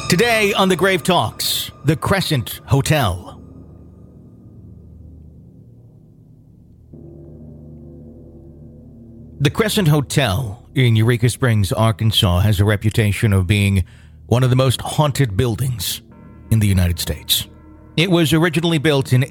Today on the Grave Talks, the Crescent Hotel. The Crescent Hotel in Eureka Springs, Arkansas, has a reputation of being one of the most haunted buildings in the United States. It was originally built in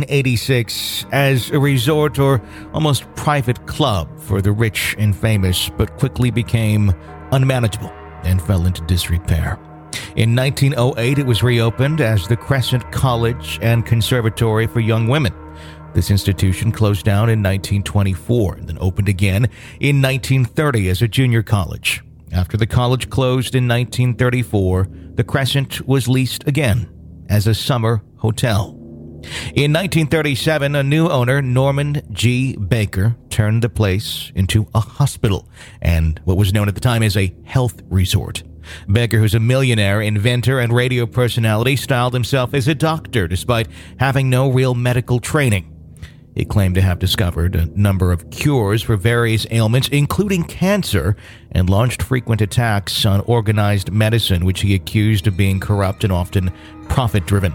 1886 as a resort or almost private club for the rich and famous, but quickly became unmanageable and fell into disrepair. In 1908, it was reopened as the Crescent College and Conservatory for Young Women. This institution closed down in 1924 and then opened again in 1930 as a junior college. After the college closed in 1934, the Crescent was leased again as a summer hotel. In 1937, a new owner, Norman G. Baker, turned the place into a hospital and what was known at the time as a health resort. Baker, who's a millionaire, inventor, and radio personality, styled himself as a doctor despite having no real medical training. He claimed to have discovered a number of cures for various ailments, including cancer, and launched frequent attacks on organized medicine, which he accused of being corrupt and often profit-driven.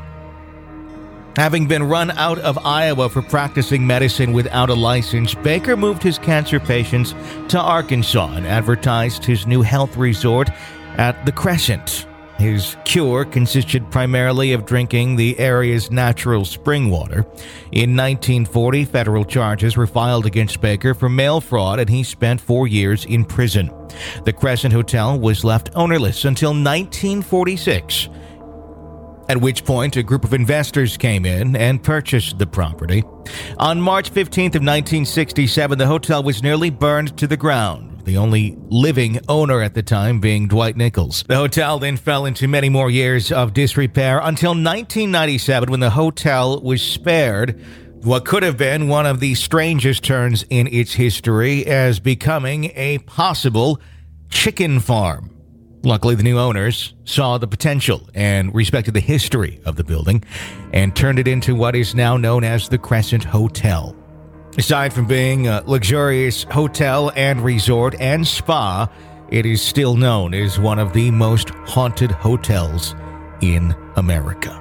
Having been run out of Iowa for practicing medicine without a license, Baker moved his cancer patients to Arkansas and advertised his new health resort at the Crescent. His cure consisted primarily of drinking the area's natural spring water. In 1940, federal charges were filed against Baker for mail fraud, and he spent 4 years in prison. The Crescent Hotel was left ownerless until 1946, at which point a group of investors came in and purchased the property. On March 15th of 1967, the hotel was nearly burned to the ground, the only living owner at the time being Dwight Nichols. The hotel then fell into many more years of disrepair until 1997, when the hotel was spared what could have been one of the strangest turns in its history as becoming a possible chicken farm. Luckily, the new owners saw the potential and respected the history of the building and turned it into what is now known as the Crescent Hotel. Aside from being a luxurious hotel and resort and spa, it is still known as one of the most haunted hotels in America.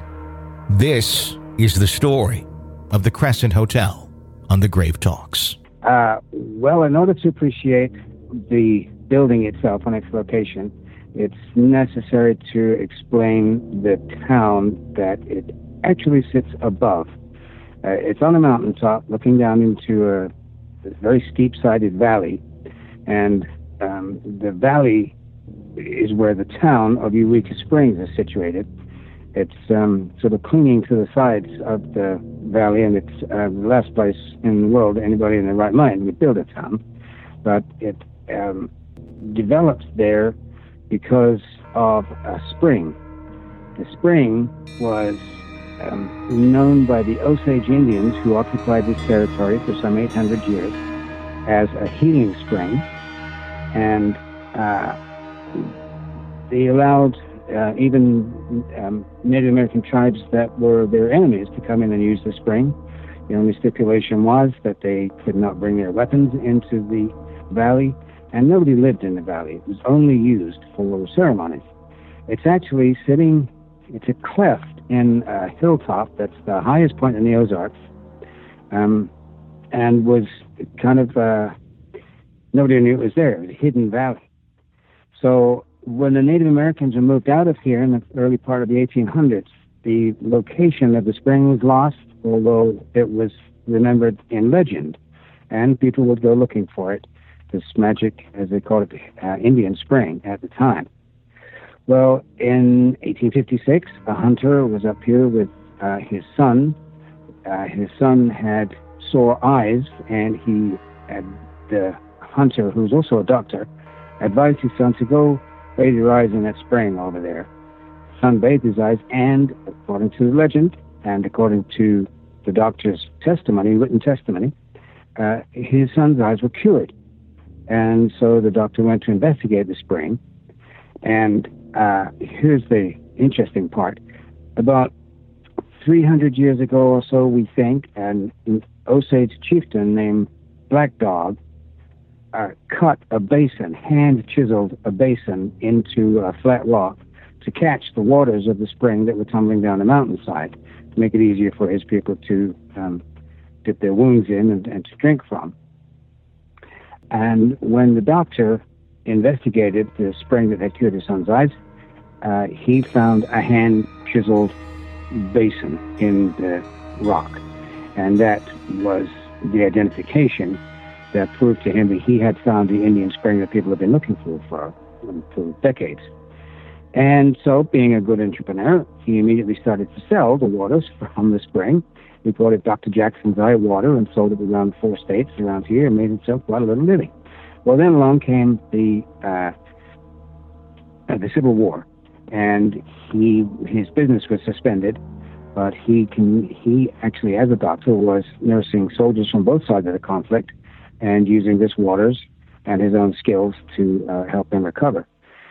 This is the story of the Crescent Hotel on the Grave Talks. Well, in order to appreciate the building itself and its location, it's necessary to explain the town that it actually sits above. It's on a mountaintop looking down into a very steep-sided valley, and the valley is where the town of Eureka Springs is situated. It's sort of clinging to the sides of the valley, and it's the last place in the world anybody in their right mind would build a town. But it developed there because of a spring. The spring was known by the Osage Indians who occupied this territory for some 800 years as a healing spring, and they allowed even Native American tribes that were their enemies to come in and use the spring. The only stipulation was that they could not bring their weapons into the valley, and nobody lived in the valley. It was only used for ceremonies. It's actually it's a cleft in a hilltop that's the highest point in the Ozarks, and was kind of, nobody knew it was there. It was a hidden valley. So when the Native Americans were moved out of here in the early part of the 1800s, the location of the spring was lost, although it was remembered in legend, and people would go looking for it, this magic, as they called it, Indian spring at the time. Well, in 1856, a hunter was up here with his son. His son had sore eyes, and the hunter, who's also a doctor, advised his son to go bathe your eyes in that spring over there. His son bathed his eyes, and according to the legend, and according to the doctor's testimony, written testimony, his son's eyes were cured. And so the doctor went to investigate the spring, and here's the interesting part. About 300 years ago or so, we think, an Osage chieftain named Black Dog cut a basin, hand-chiseled a basin into a flat rock to catch the waters of the spring that were tumbling down the mountainside, to make it easier for his people to dip their wounds in and to drink from. And when the doctor investigated the spring that had cured his son's eyes, he found a hand-chiseled basin in the rock. And that was the identification that proved to him that he had found the Indian spring that people had been looking for decades. And so, being a good entrepreneur, he immediately started to sell the waters from the spring. He called it Dr. Jackson's Eye Water and sold it around 4 states around here and made himself quite a little living. Well, then along came the Civil War, and his business was suspended, but he actually, as a doctor, was nursing soldiers from both sides of the conflict and using this waters and his own skills to help them recover.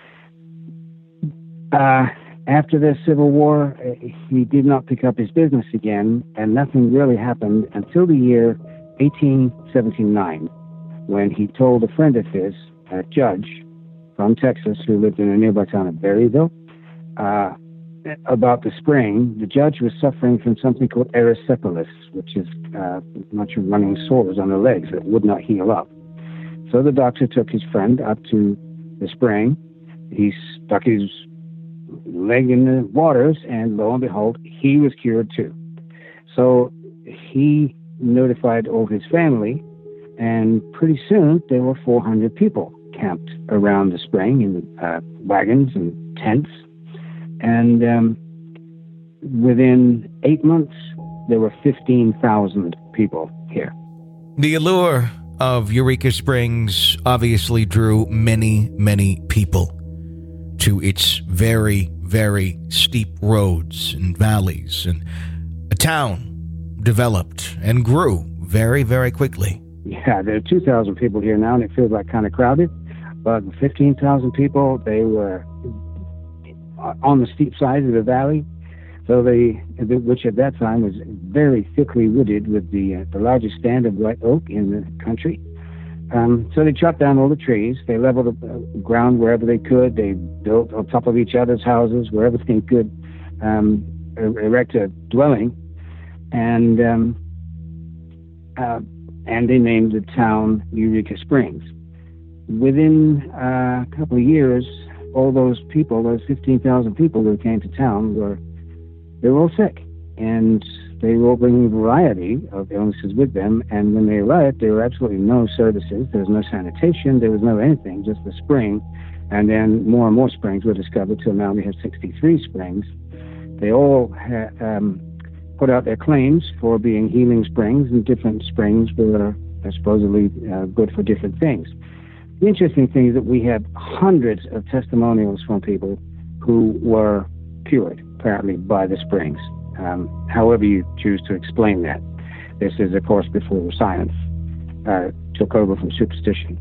After the Civil War, he did not pick up his business again, and nothing really happened until the year 1879, when he told a friend of his, a judge from Texas who lived in a nearby town of Berryville, about the spring. The judge was suffering from something called erysipelas, which is a bunch of running sores on the legs that would not heal up. So the doctor took his friend up to the spring. He stuck his leg in the waters, and lo and behold, he was cured too. So he notified all his family, and pretty soon there were 400 people camped around the spring in wagons and tents. And within 8 months, there were 15,000 people here. The allure of Eureka Springs obviously drew many, many people to its very, very steep roads and valleys, and a town developed and grew very, very quickly. Yeah, there are 2,000 people here now, and it feels like kind of crowded, but 15,000 people, they were on the steep sides of the valley, so which at that time was very thickly wooded with the largest stand of white oak in the country. So they chopped down all the trees. They leveled the ground wherever they could. They built on top of each other's houses wherever they could erect a dwelling, and they named the town Eureka Springs. Within a couple of years, all those people, those 15,000 people who came to town, they were all sick, and they were all bringing a variety of illnesses with them. And when they arrived, there were absolutely no services. There was no sanitation. There was no anything, just the spring. And then more and more springs were discovered, till now we have 63 springs. They all put out their claims for being healing springs, and different springs were supposedly good for different things. The interesting thing is that we have hundreds of testimonials from people who were cured, apparently, by the springs. However you choose to explain that. This is, of course, before science took over from superstition.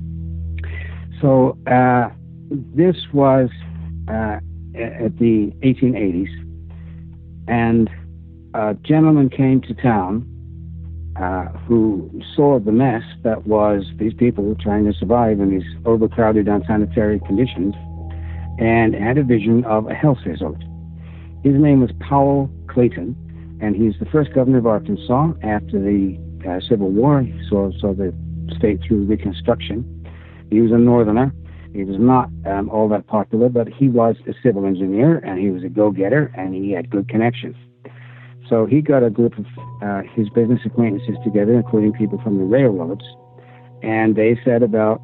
So this was at the 1880s, and a gentleman came to town who saw the mess that was these people trying to survive in these overcrowded, unsanitary conditions, and had a vision of a health resort. His name was Powell Clayton, and he's the first governor of Arkansas after the Civil War. He saw the state through Reconstruction. He was a northerner. He was not all that popular, but he was a civil engineer, and he was a go-getter, and he had good connections. So he got a group of his business acquaintances together, including people from the railroads, and they set about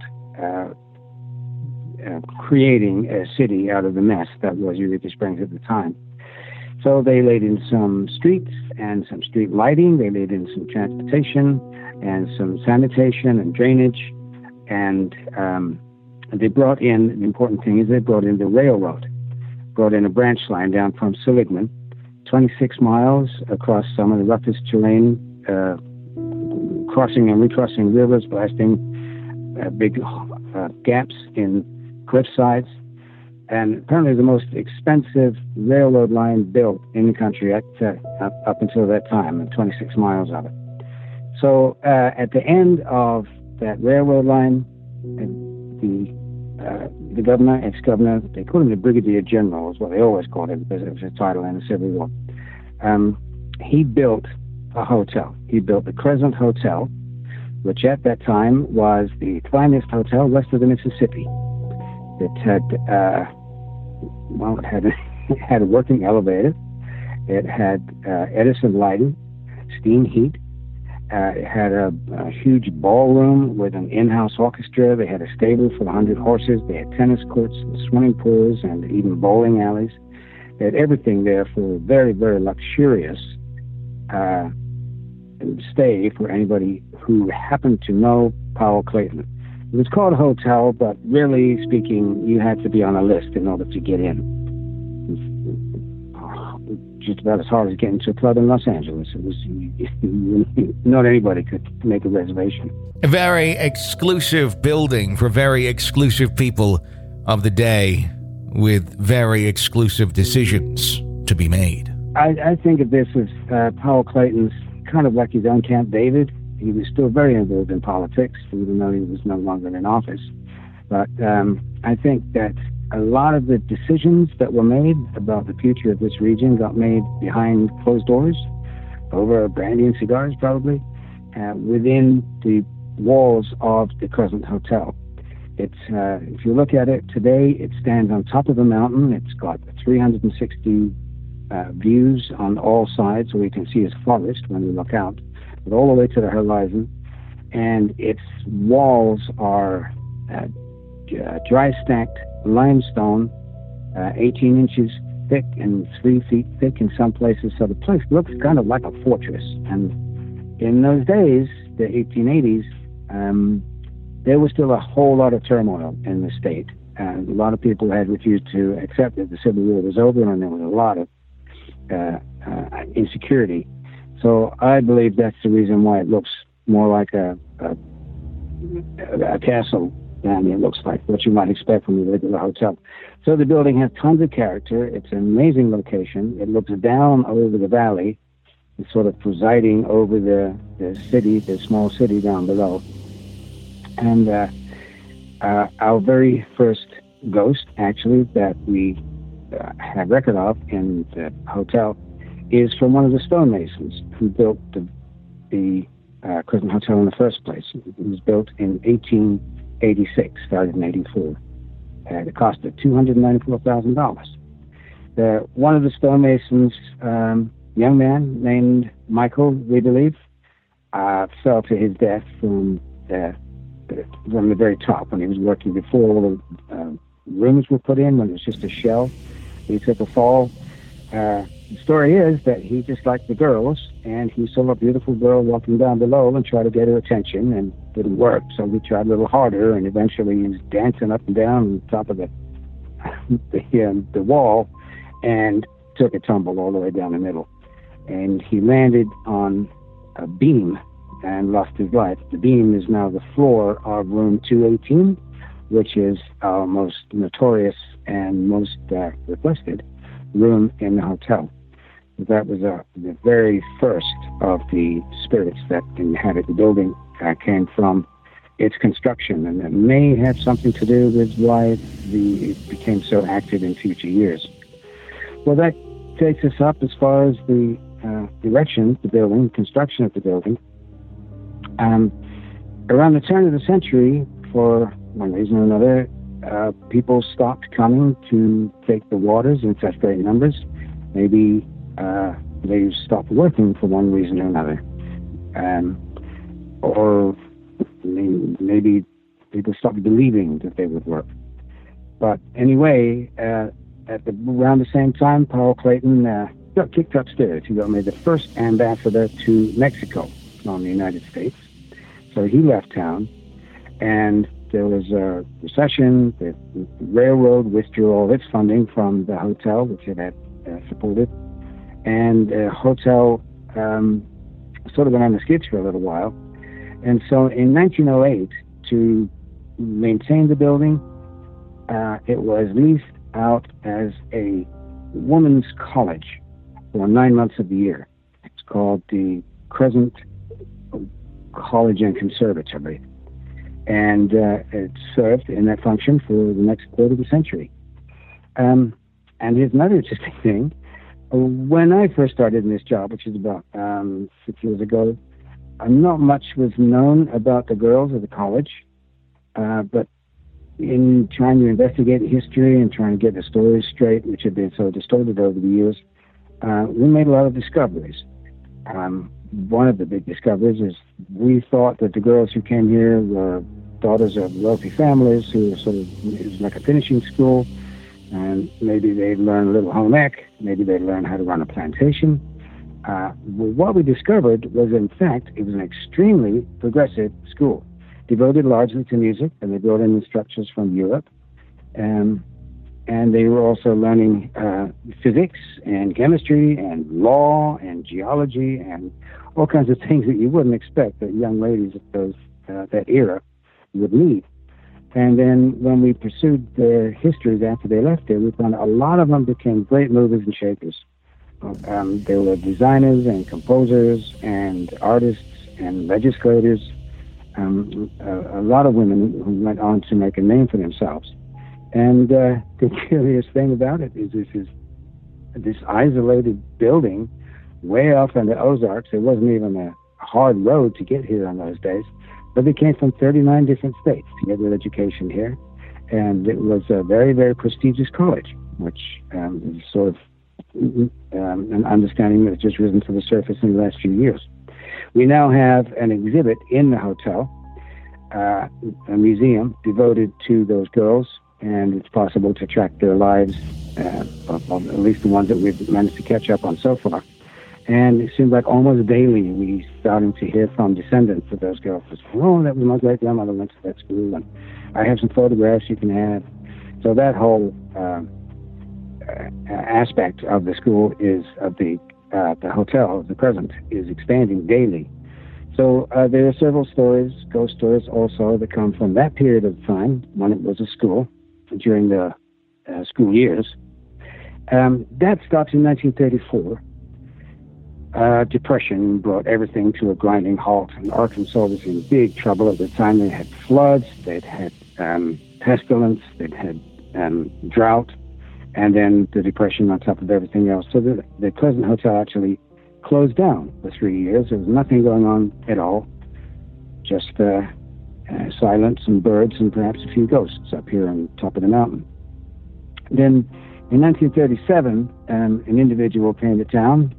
creating a city out of the mess that was Eureka Springs at the time. So they laid in some streets and some street lighting. They laid in some transportation and some sanitation and drainage. And they brought in, the important thing is they brought in the railroad, brought in a branch line down from Seligman, 26 miles across some of the roughest terrain, crossing and recrossing rivers, blasting big gaps in cliff sides. And apparently the most expensive railroad line built in the country up until that time, and 26 miles of it. So at the end of that railroad line, the the governor, ex-governor, they called him the Brigadier General, is what they always called him because it was a title in the Civil War. He built a hotel. He built the Crescent Hotel, which at that time was the finest hotel west of the Mississippi. It had, it had a working elevator. It had Edison lighting, steam heat. It had a huge ballroom with an in-house orchestra. They had a stable for 100 horses. They had tennis courts, swimming pools, and even bowling alleys. They had everything there for a very, very luxurious stay for anybody who happened to know Powell Clayton. It was called a hotel, but really speaking, you had to be on a list in order to get in. Just about as hard as getting to a club in Los Angeles. It was not anybody could make a reservation. A very exclusive building for very exclusive people of the day, with very exclusive decisions to be made. I think of this as Powell Clayton's kind of like his own Camp David. He was still very involved in politics, even though he was no longer in office. But I think that a lot of the decisions that were made about the future of this region got made behind closed doors, over brandy and cigars probably, within the walls of the Crescent Hotel. It's if you look at it today, it stands on top of a mountain. It's got 360 views on all sides, so we can see its forest when we look out, but all the way to the horizon. And its walls are dry stacked limestone, 18 inches thick and 3 feet thick in some places. So the place looks kind of like a fortress. And in those days, the 1880s, there was still a whole lot of turmoil in the state. A lot of people had refused to accept that the Civil War was over, and there was a lot of insecurity. So I believe that's the reason why it looks more like a castle than it looks like what you might expect from a regular hotel. So the building has tons of character. It's an amazing location. It looks down over the valley. It's sort of presiding over the city, the small city down below. And our very first ghost, actually, that we have record of in the hotel is from one of the stonemasons who built the Crescent Hotel in the first place. It was built in 1886, started in 84. It cost $294,000. One of the stonemasons, young man named Michael, we believe, fell to his death from the very top when he was working before all the rooms were put in, when it was just a shell. He took a fall. The story is that he just liked the girls, and he saw a beautiful girl walking down below and tried to get her attention, and it didn't work. So he tried a little harder, and eventually he was dancing up and down on top of the wall, and took a tumble all the way down the middle. And he landed on a beam and lost his life. The beam is now the floor of room 218, which is our most notorious and most requested room in the hotel. That was the very first of the spirits that inhabit the building came from its construction, and it may have something to do with why it became so active in future years. Well, that takes us up as far as the erection of the building, construction of the building. Around the turn of the century, for one reason or another, people stopped coming to take the waters in such great numbers. Maybe they stopped working for one reason or another. Or maybe people stopped believing that they would work. But anyway, around the same time, Powell Clayton got kicked upstairs. He got made the first ambassador to Mexico from the United States. So he left town, and there was a recession. The railroad withdrew all its funding from the hotel, which it had supported. And the hotel sort of went on the skids for a little while. And so in 1908, to maintain the building, it was leased out as a women's college for 9 months of the year. It's called the Crescent College and Conservatory. and it served in that function for the next quarter of a century. And here's another interesting thing. When I first started in this job, which is about 6 years ago, not much was known about the girls of the college, but in trying to investigate the history and trying to get the stories straight, which had been so distorted over the years, we made a lot of discoveries. One of the big discoveries is we thought that the girls who came here were daughters of wealthy families who were it was like a finishing school, and maybe they'd learn a little home ec, maybe they'd learn how to run a plantation. What we discovered was, in fact, it was an extremely progressive school, devoted largely to music, and they brought in instructors from Europe. And they were also learning physics and chemistry and law and geology and all kinds of things that you wouldn't expect that young ladies of that era would need. And then when we pursued their histories after they left there, we found a lot of them became great movers and shakers. They were designers and composers and artists and legislators. A lot of women who went on to make a name for themselves. And the curious thing about it is this isolated building way off in the Ozarks. There wasn't even a hard road to get here in those days, but they came from 39 different states to get their education here. And it was a very, very prestigious college, which is sort of an understanding that has just risen to the surface in the last few years. We now have an exhibit in the hotel, a museum devoted to those girls, and it's possible to track their lives, at least the ones that we've managed to catch up on so far. And it seems like almost daily we're starting to hear from descendants of those girls. Oh, that was my great-grandmother went to that school, and I have some photographs you can have. So that whole aspect of the school is of the hotel, the present, is expanding daily. So there are several stories, ghost stories also, that come from that period of time when it was a school during the school years. That stops in 1934. Depression brought everything to a grinding halt, and Arkansas was in big trouble at the time. They had floods, they'd had pestilence, they'd had drought, and then the depression on top of everything else. So the Pleasant Hotel actually closed down for 3 years. There was nothing going on at all, just silence and birds and perhaps a few ghosts up here on top of the mountain. Then in 1937, an individual came to town,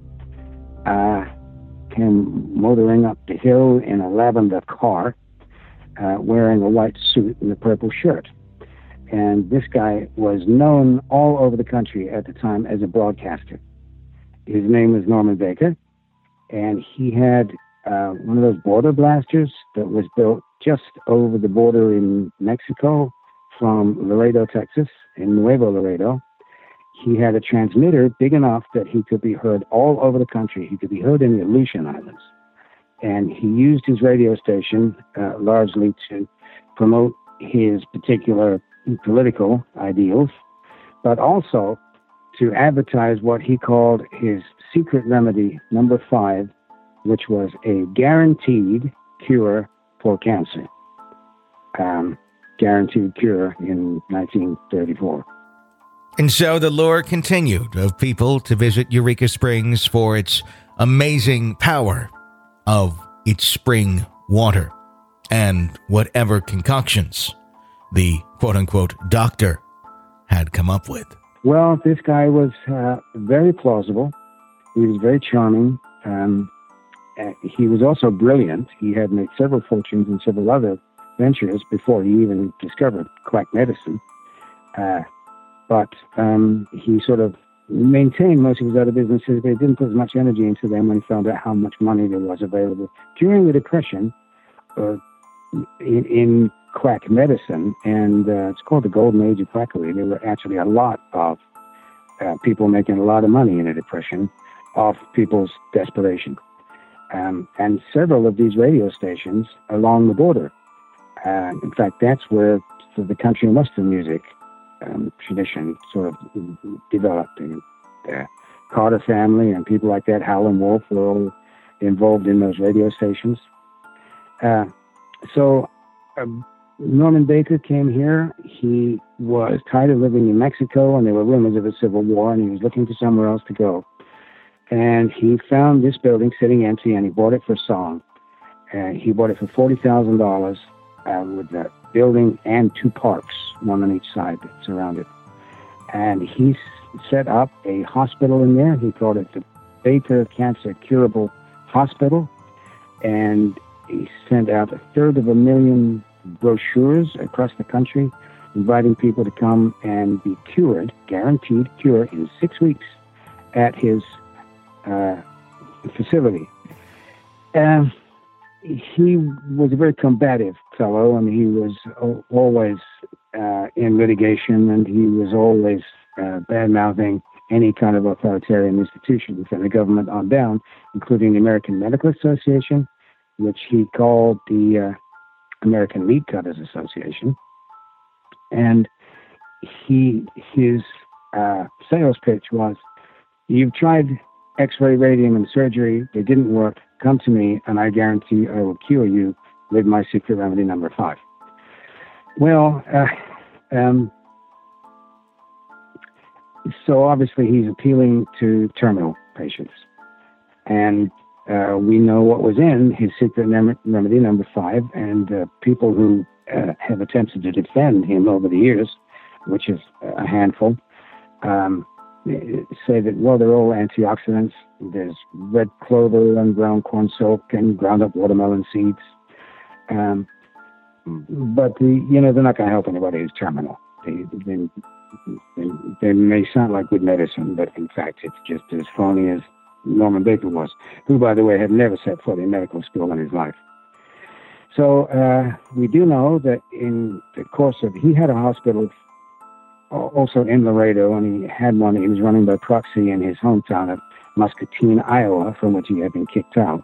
came motoring up the hill in a lavender car, wearing a white suit and a purple shirt. And this guy was known all over the country at the time as a broadcaster. His name was Norman Baker, and he had one of those border blasters that was built just over the border in Mexico from Laredo, Texas, in Nuevo Laredo. He had a transmitter big enough that he could be heard all over the country. He could be heard in the Aleutian Islands. And he used his radio station largely to promote his particular political ideals, but also to advertise what he called his secret remedy, number 5, which was a guaranteed cure for cancer. Guaranteed cure in 1934. And so the lure continued of people to visit Eureka Springs for its amazing power of its spring water and whatever concoctions the quote-unquote doctor had come up with. Well, this guy was very plausible. He was very charming. He was also brilliant. He had made several fortunes in several other ventures before he even discovered quack medicine. But he sort of maintained most of his other businesses, but he didn't put as much energy into them when he found out how much money there was available. During the Depression, in quack medicine, and it's called the Golden Age of Quackery, there were actually a lot of people making a lot of money in the Depression off people's desperation. And several of these radio stations along the border. In fact, that's where the country and western music tradition sort of developed. The Carter family and people like that, Howlin' Wolf, were all involved in those radio stations. So Norman Baker came here. He was tired of living in Mexico, and there were rumors of a civil war, and he was looking for somewhere else to go. And he found this building sitting empty, and he bought it for song. He bought it for $40,000 with the building and 2 parks, one on each side that surround it. And he set up a hospital in there. He called it the Baker Cancer Curable Hospital. And he sent out 1/3 brochures across the country, inviting people to come and be cured, guaranteed cure in 6 weeks at his facility. He was a very combative fellow, and he was always in litigation, and he was always bad-mouthing any kind of authoritarian institution from the government on down, including the American Medical Association, which he called the American Meat Cutters Association. And his sales pitch was, "You've tried X-ray, radium, and surgery. They didn't work. Come to me, and I guarantee I will cure you with my secret remedy number 5." Well, so obviously he's appealing to terminal patients. And we know what was in his secret remedy number 5, and people who have attempted to defend him over the years, which is a handful, say that, well, they're all antioxidants. There's red clover and ground corn silk and ground up watermelon seeds. But they're not going to help anybody who's terminal. They may sound like good medicine, but in fact, it's just as phony as Norman Baker was, who, by the way, had never set foot in medical school in his life. So we do know that in the course of, he had a hospital also in Laredo, and he had one that he was running by proxy in his hometown of Muscatine, Iowa, from which he had been kicked out.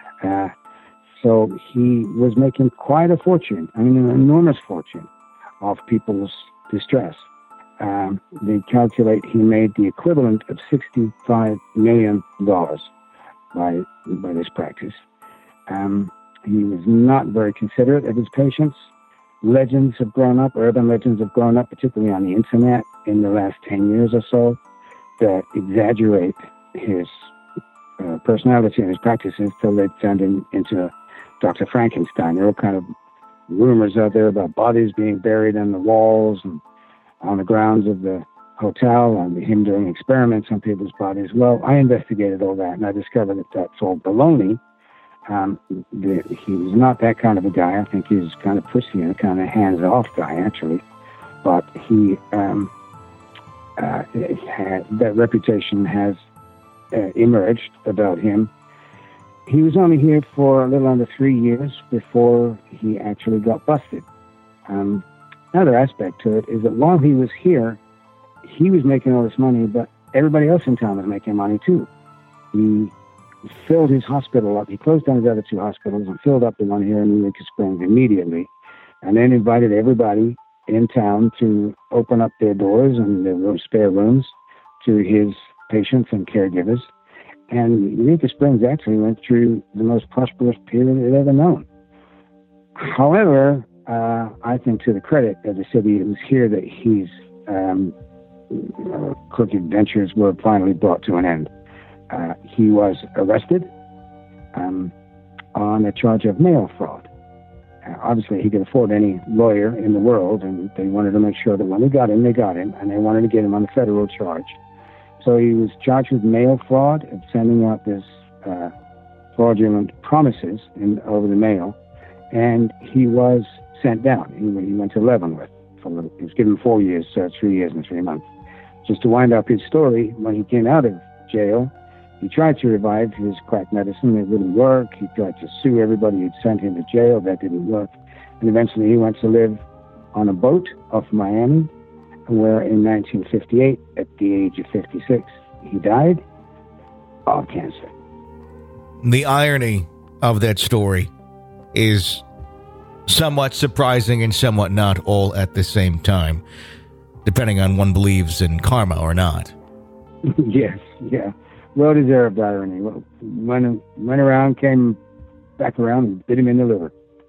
So he was making quite a fortune, an enormous fortune, off people's distress. They calculate he made the equivalent of $65 million by this practice. He was not very considerate of his patients. Legends have grown up, urban legends have grown up, particularly on the internet in the last 10 years or so, that exaggerate his personality and his practices till they turned him into Dr. Frankenstein. There are all kind of rumors out there about bodies being buried in the walls and on the grounds of the hotel, and him doing experiments on people's bodies. Well, I investigated all that, and I discovered that that's all baloney. He was not that kind of a guy. I think he was kind of pussy and kind of hands-off guy, actually. But he that reputation has emerged about him. He was only here for a little under 3 years before he actually got busted. Another aspect to it is that while he was here, he was making all this money, but everybody else in town was making money too. He filled his hospital up. He closed down his other 2 hospitals and filled up the one here in Eureka Springs immediately, and then invited everybody in town to open up their doors and their spare rooms to his patients and caregivers. And Eureka Springs actually went through the most prosperous period it ever known. However, I think to the credit of the city, it was here that his crooked ventures were finally brought to an end. He was arrested on a charge of mail fraud. Obviously, he could afford any lawyer in the world, and they wanted to make sure that when they got him, and they wanted to get him on a federal charge. So he was charged with mail fraud and sending out this fraudulent promises over the mail, and he was sent down. He went to Leavenworth. He was given 4 years, 3 years and 3 months. Just to wind up his story, when he came out of jail, he tried to revive his crack medicine. It didn't work. He tried to sue everybody who'd sent him to jail. That didn't work. And eventually he went to live on a boat off Miami, where in 1958, at the age of 56, he died of cancer. The irony of that story is somewhat surprising and somewhat not, all at the same time, depending on one believes in karma or not. Yes, yeah. Well-deserved irony. Went around, came back around, and bit him in the liver.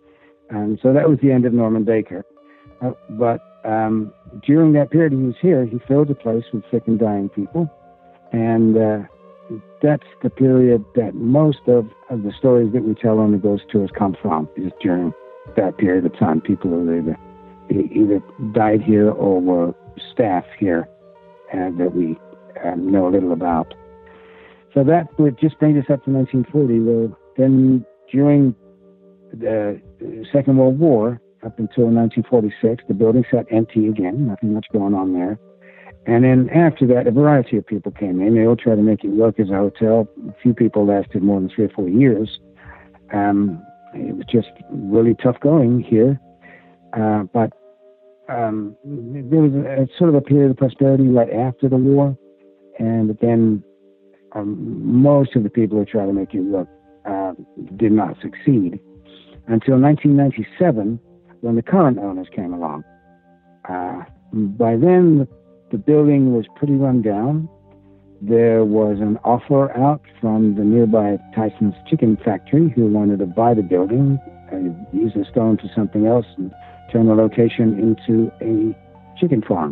And so that was the end of Norman Baker. But during that period he was here, he filled the place with sick and dying people. And that's the period that most of the stories that we tell on the ghost tours come from, is during that period of time. People who either died here or were staff here that we know a little about. So that would just bring us up to 1940. Well, then during the Second World War, up until 1946, the building sat empty again, nothing much going on there. And then after that, a variety of people came in. They all tried to make it work as a hotel. A few people lasted more than 3 or 4 years. It was just really tough going here. But there was a sort of a period of prosperity right after the war. And then most of the people who tried to make it work did not succeed until 1997, when the current owners came along. By then, the building was pretty run down. There was an offer out from the nearby Tyson's Chicken Factory, who wanted to buy the building and use the stone for something else and turn the location into a chicken farm.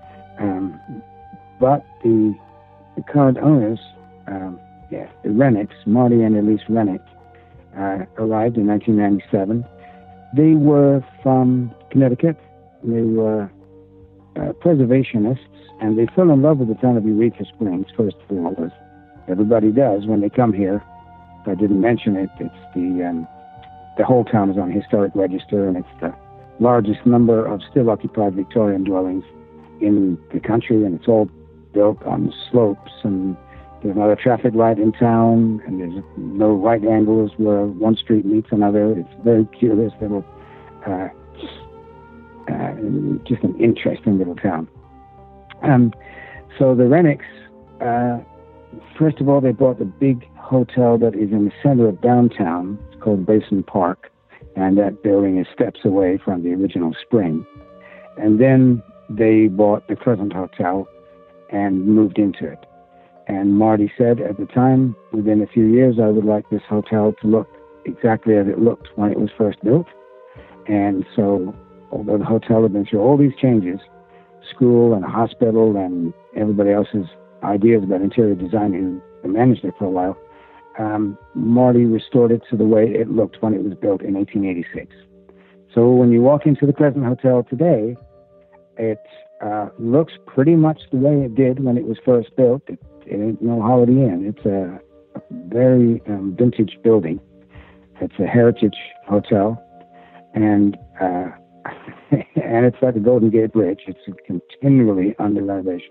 But the current owners, the Rennicks, Marty and Elise Rennick, arrived in 1997. They were from Connecticut. They were preservationists, and they fell in love with the town of Eureka Springs, first of all, as everybody does when they come here. If I didn't mention it, it's the whole town is on the historic register, and it's the largest number of still occupied Victorian dwellings in the country, and it's all built on slopes, and there's not a traffic light in town, and there's no right angles where one street meets another. It's very curious little, just an interesting little town. So the Rennicks, first of all, they bought the big hotel that is in the center of downtown. It's called Basin Park, and that building is steps away from the original Spring. And then they bought the Crescent Hotel and moved into it. And Marty said at the time, within a few years, I would like this hotel to look exactly as it looked when it was first built. And so, although the hotel had been through all these changes, school and a hospital and everybody else's ideas about interior design who managed it for a while, Marty restored it to the way it looked when it was built in 1886. So when you walk into the Crescent Hotel today, it looks pretty much the way it did when it was first built. It ain't no Holiday Inn. It's a very vintage building. It's a heritage hotel, and and it's like the Golden Gate Bridge. It's continually under renovation.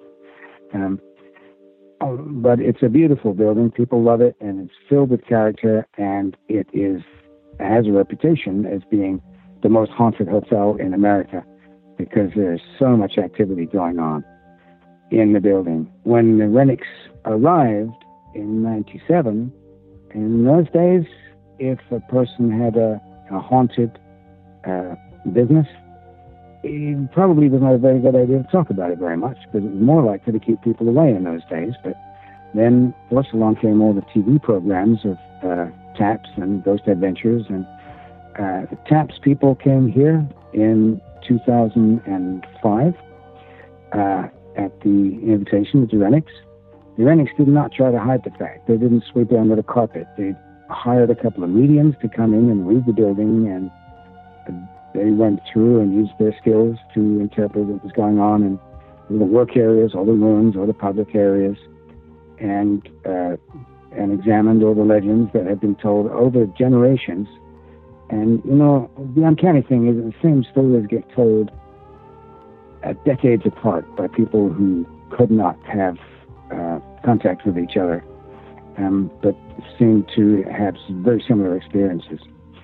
But it's a beautiful building. People love it, and it's filled with character, and it has a reputation as being the most haunted hotel in America because there's so much activity going on in the building. When the Rennicks arrived in 97, in those days, if a person had a haunted business, it probably was not a very good idea to talk about it very much because it was more likely to keep people away in those days. But then, of course, along came all the TV programs of TAPS and Ghost Adventures, and the TAPS people came here in 2005 at the invitation of the Rennicks. The Rennicks did not try to hide the fact. They didn't sweep it under the carpet. They hired a couple of mediums to come in and read the building, and they went through and used their skills to interpret what was going on in the work areas, all the rooms, all the public areas, and examined all the legends that had been told over generations. And, you know, the uncanny thing is that the same stories get told at decades apart by people who could not have contact with each other, but seem to have some very similar experiences.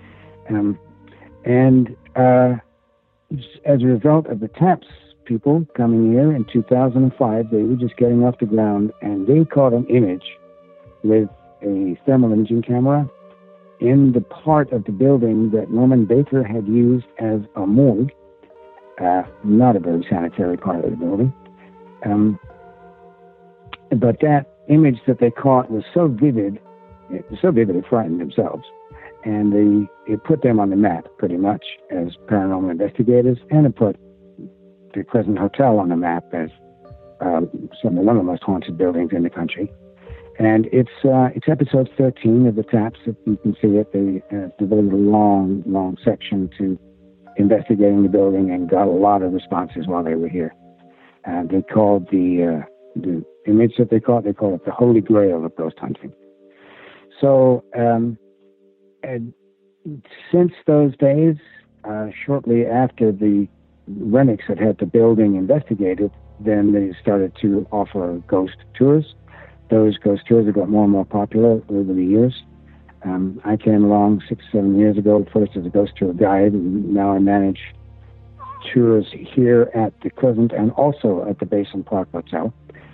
And as a result of the TAPS people coming here in 2005, they were just getting off the ground, and they caught an image with a thermal imaging camera in the part of the building that Norman Baker had used as a morgue, not a very sanitary part of the building. But that image that they caught was so vivid it frightened themselves. and it put them on the map pretty much as paranormal investigators, and it put the Crescent Hotel on the map as one of the most haunted buildings in the country. And it's episode 13 of the Taps. If you can see it, they devoted a long section to investigating the building and got a lot of responses while they were here. They called the image that they call it the Holy Grail of ghost hunting. So and since those days, shortly after the Rennicks had the building investigated, then they started to offer ghost tours. Those ghost tours have got more and more popular over the years. I came along 6-7 years ago, first as a ghost tour guide, and now I manage tours here at the Crescent and also at the Basin Park Hotel.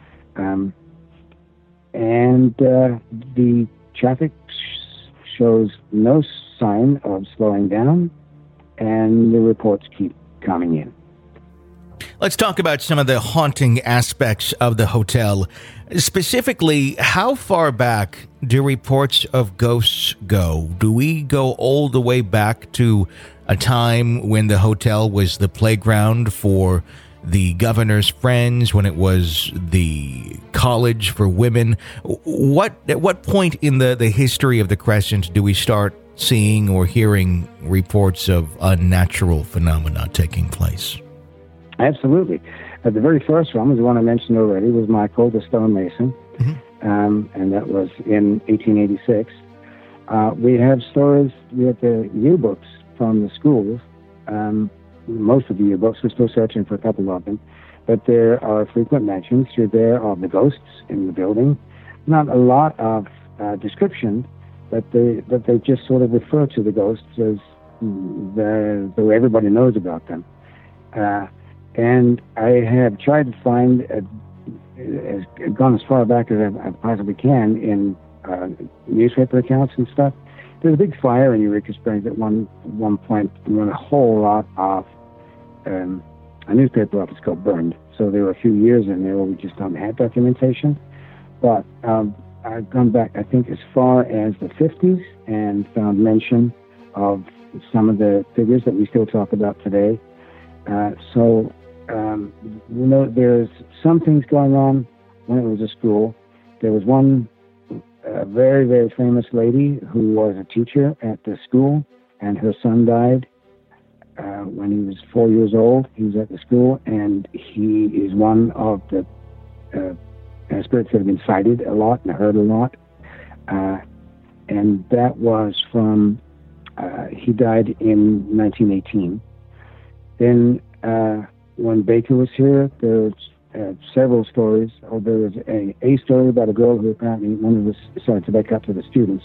And the traffic shows no sign of slowing down, and the reports keep coming in. Let's talk about some of the haunting aspects of the hotel. Specifically, how far back do reports of ghosts go? Do we go all the way back to a time when the hotel was the playground for the governor's friends, when it was the college for women? At what point in the history of the Crescent do we start seeing or hearing reports of unnatural phenomena taking place? Absolutely. The very first one was the one I mentioned already, was Michael, the stonemason, and that was in 1886. We have stories, we have the yearbooks from the schools. Most of the yearbooks, we're still searching for a couple of them, but there are frequent mentions through there of the ghosts in the building. Not a lot of description, but they just sort of refer to the ghosts as though everybody knows about them. And I have tried to find, gone as far back as I possibly can in newspaper accounts and stuff. There's a big fire in Eureka Springs at one point when a whole lot of a newspaper office got burned. So there were a few years in there where we just don't have documentation. But I've gone back, I think, as far as the 50s and found mention of some of the figures that we still talk about today. There's some things going on when it was a school. There was one very, very famous lady who was a teacher at the school, and her son died when he was 4 years old. He was at the school, and he is one of the spirits that have been sighted a lot and heard a lot. And that was from, he died in 1918. Then when Baker was here, there was several stories. There was a story about a girl who apparently, to back up to the students,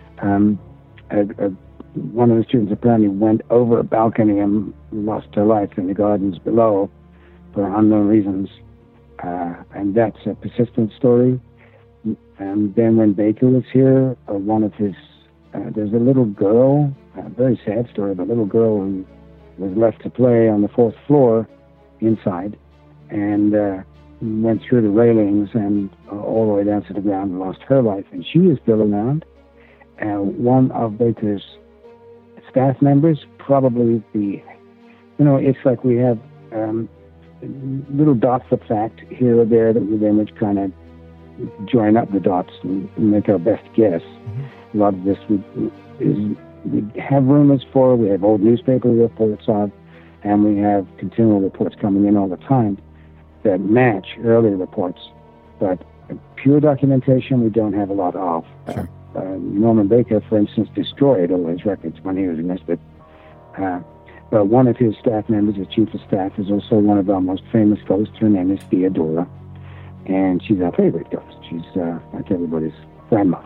one of the students apparently went over a balcony and lost her life in the gardens below for unknown reasons. And that's a persistent story. And then when Baker was here, one of his, there's a little girl, a very sad story, but a little girl who was left to play on the 4th floor inside, and went through the railings and all the way down to the ground and lost her life. And she is still around. One of Baker's staff members, probably it's like we have little dots of fact here or there that we then would kind of join up the dots and make our best guess. A lot of this we have rumors for, we have old newspaper reports on, and we have continual reports coming in all the time that match earlier reports. But pure documentation we don't have a lot of. Sure. Norman Baker, for instance, destroyed all his records when he was arrested. But one of his staff members, his chief of staff, is also one of our most famous ghosts. Her name is Theodora, and she's our favorite ghost. She's like everybody's grandma.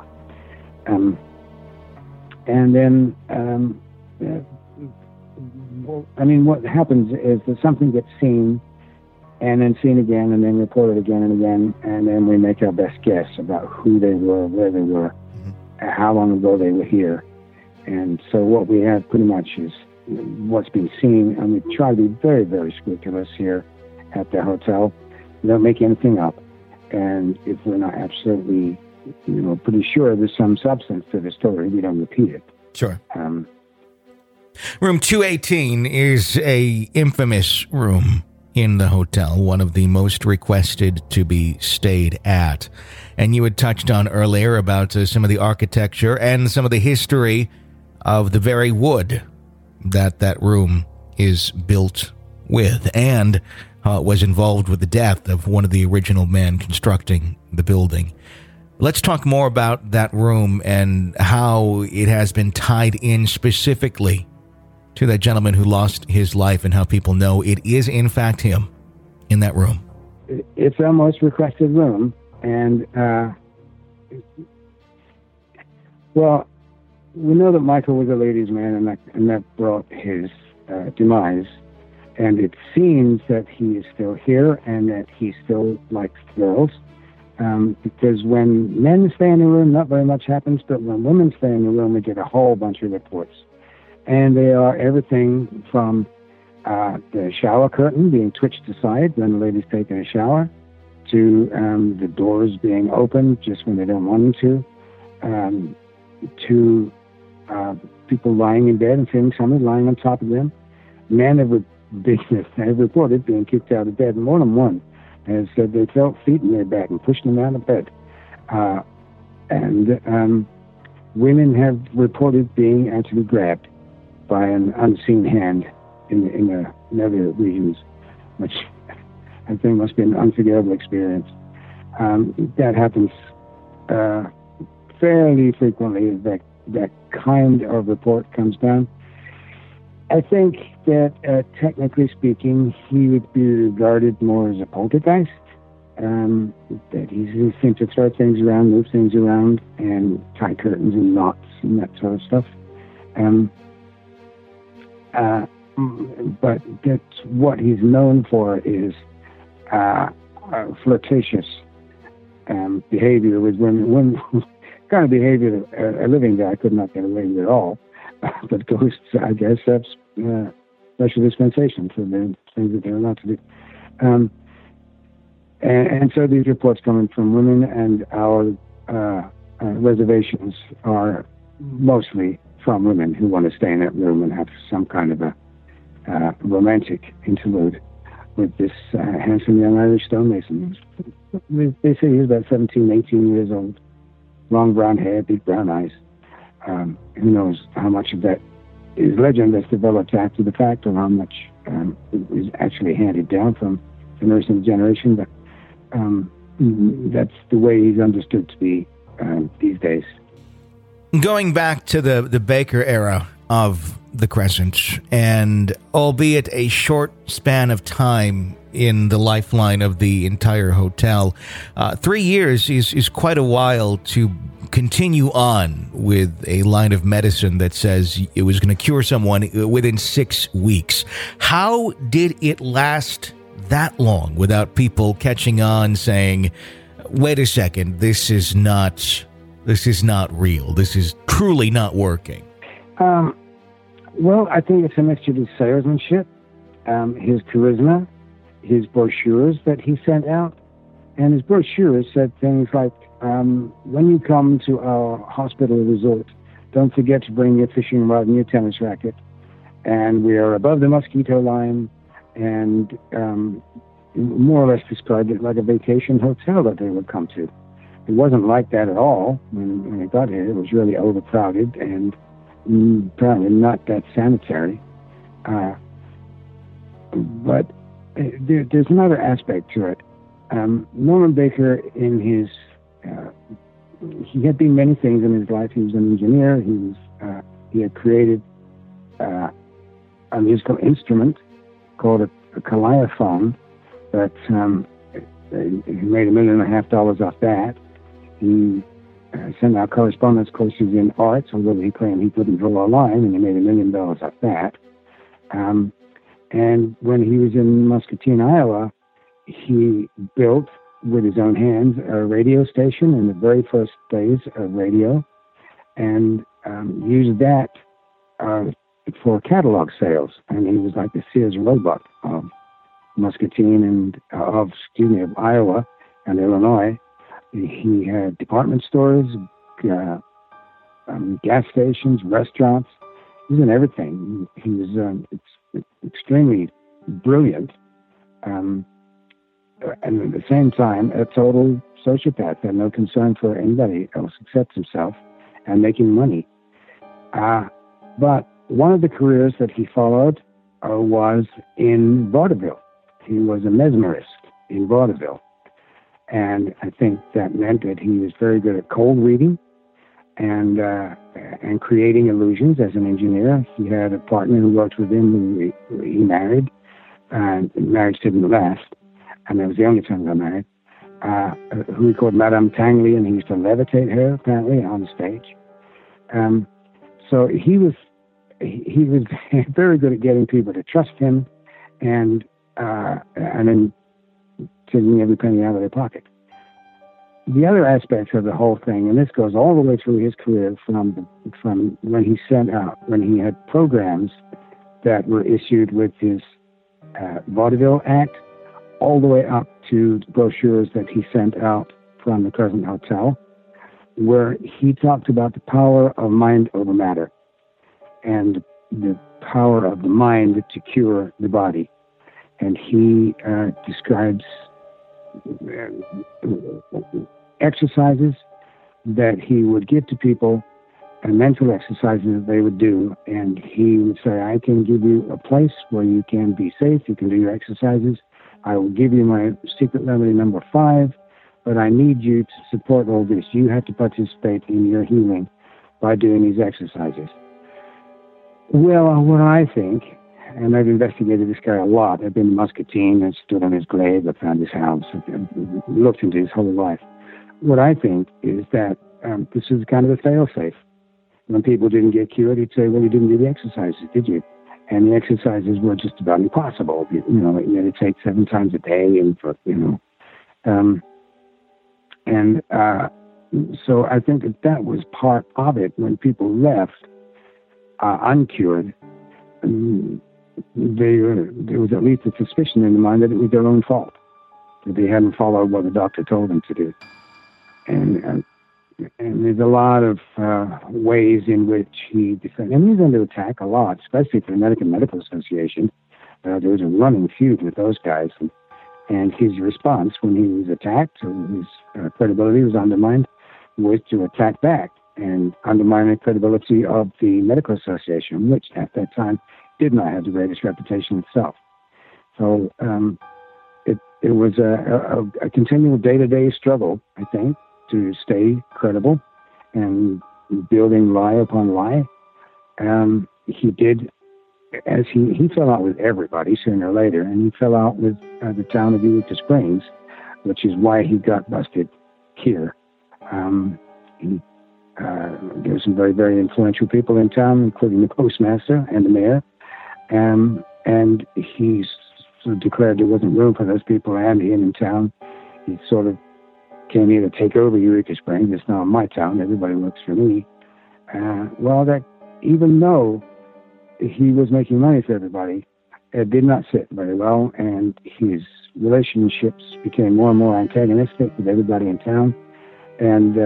And then, what happens is that something gets seen, and then seen again, and then reported again and again, and then we make our best guess about who they were, where they were, how long ago they were here. And so what we have pretty much is what's been seen, and we try to be very, very scrupulous here at the hotel. We don't make anything up, and if we're not absolutely pretty sure there's some substance to the story. We don't repeat it. Sure. Room 218 is a infamous room in the hotel, one of the most requested to be stayed at. And you had touched on earlier about some of the architecture and some of the history of the very wood that room is built with, and how it was involved with the death of one of the original men constructing the building. Let's talk more about that room and how it has been tied in specifically to that gentleman who lost his life, and how people know it is in fact him in that room. It's our most requested room, and well, we know that Michael was a ladies' man, and that brought his demise. And it seems that he is still here and that he still likes girls. Because when men stay in the room, not very much happens, but when women stay in the room, we get a whole bunch of reports. And they are everything from the shower curtain being twitched aside when the lady's taking a shower, to the doors being opened just when they don't want them to people lying in bed and feeling somebody lying on top of them. Men have reported being kicked out of bed, and more than one has said they felt feet in their back and pushed them out of bed. And women have reported being actually grabbed by an unseen hand in the nether regions, which I think must be an unforgettable experience. That happens fairly frequently. That kind of report comes down. I think that technically speaking, he would be regarded more as a poltergeist. That he seemed to throw things around, move things around, and tie curtains and knots and that sort of stuff. But that's what he's known for is flirtatious behavior with women. Kind of behavior that a living guy could not get away with at all. But ghosts, I guess, that's special dispensation for the things that they're allowed to do. And so these reports coming from women, and our reservations are mostly from women who want to stay in that room and have some kind of a romantic interlude with this handsome young Irish stonemason. They say he's about 17, 18 years old, long brown hair, big brown eyes. Who knows how much of that is legend that's developed after the fact, or how much is actually handed down from generation to generation, but that's the way he's understood to be these days. Going back to the Baker era of the Crescent, and albeit a short span of time in the lifeline of the entire hotel, 3 years is quite a while to continue on with a line of medicine that says it was going to cure someone within 6 weeks. How did it last that long without people catching on, saying, wait a second, this is not real, this is truly not working? Well, I think it's a mixture of his salesmanship, his charisma, his brochures that he sent out. And his brochures said things like, when you come to our hospital resort, don't forget to bring your fishing rod and your tennis racket. And we are above the mosquito line, and more or less described it like a vacation hotel that they would come to. It wasn't like that at all when we got here. It was really overcrowded and apparently not that sanitary. But there's another aspect to it. Norman Baker, in his he had been many things in his life. He was an engineer. He had created a musical instrument called a calliophone that he made $1.5 million off that. He sent out correspondence courses in arts, although he claimed he couldn't draw a line, and he made $1 million off that. And when he was in Muscatine, Iowa, he built with his own hands a radio station in the very first days of radio, and used that for catalog sales. And he was like the Sears Roebuck of Muscatine and of Iowa and Illinois. He had department stores, gas stations, restaurants. He was in everything. He was extremely brilliant, and at the same time, a total sociopath. Had no concern for anybody else except himself and making money. But one of the careers that he followed was in vaudeville. He was a mesmerist in vaudeville. And I think that meant that he was very good at cold reading and creating illusions as an engineer. He had a partner who worked with him who he married, and the marriage didn't last, and that was the only time he got married, who he called Madame Tangley, and he used to levitate her, apparently, on the stage. So he was very good at getting people to trust him and then taking every penny out of their pocket. The other aspects of the whole thing, and this goes all the way through his career from when he had programs that were issued with his vaudeville act, all the way up to brochures that he sent out from the Crescent Hotel, where he talked about the power of mind over matter and the power of the mind to cure the body. And he describes exercises that he would give to people and mental exercises that they would do. And he would say, I can give you a place where you can be safe, you can do your exercises. I will give you my secret remedy number 5, but I need you to support all this. You have to participate in your healing by doing these exercises. Well, what I think, and I've investigated this guy a lot. I've been to Muscatine and stood on his grave. I found his house. I've looked into his whole life. What I think is that this is kind of a fail-safe. When people didn't get cured, he'd say, well, you didn't do the exercises, did you? And the exercises were just about impossible. You meditate 7 times a day, and so I think that was part of it. When people left uncured, there was at least a suspicion in the mind that it was their own fault, that they hadn't followed what the doctor told them to do. And there's a lot of ways in which he defended. And he's under attack a lot, especially from the American Medical Association. There was a running feud with those guys. And his response when he was attacked, his credibility was undermined, was to attack back and undermine the credibility of the Medical Association, which at that time did not have the greatest reputation itself. So it was a continual day-to-day struggle, I think, to stay credible and building lie upon lie. He did, as he fell out with everybody sooner or later, and he fell out with the town of Eureka Springs, which is why he got busted here. There were some very, very influential people in town, including the postmaster and the mayor, and he sort of declared there wasn't room for those people and him in town. He sort of came here to take over Eureka Springs. It's now my town. Everybody works for me. That even though he was making money for everybody, it did not sit very well, and his relationships became more and more antagonistic with everybody in town. And